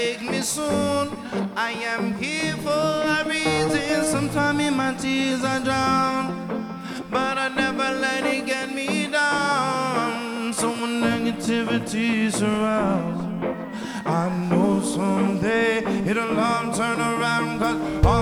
Take me soon. I am here for a reason. Sometimes in my tears I drown, but I never let it get me down. So when negativity surrounds, I know someday it'll all turn around. 'Cause all